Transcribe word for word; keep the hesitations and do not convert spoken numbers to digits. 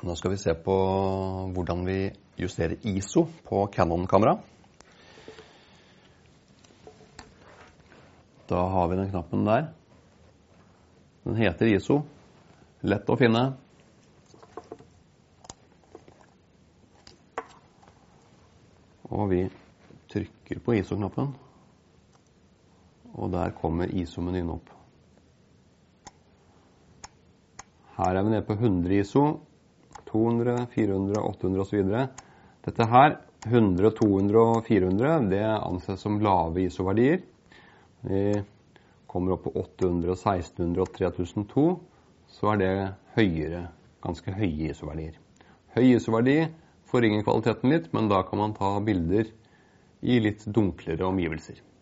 Nå skal vi se på hvordan vi justerer I S O på Canon-kamera. Da har vi den knappen der. Den heter I S O. Lett å finne. Og vi trykker på I S O-knappen. Og der kommer I S O-menyen opp. Her er vi nede på hundre I S O, to hundre, fire hundre, åtte hundre og så videre. Dette her, hundre, to hundre og fire hundre, det anses som lave I S O-verdier. Vi kommer opp på åtte hundre, seksten hundre og tre tusen to, så er det høyere, ganske høye I S O-verdier. Høy I S O-verdi forringer kvaliteten litt, men da kan man ta bilder i litt dunklere omgivelser.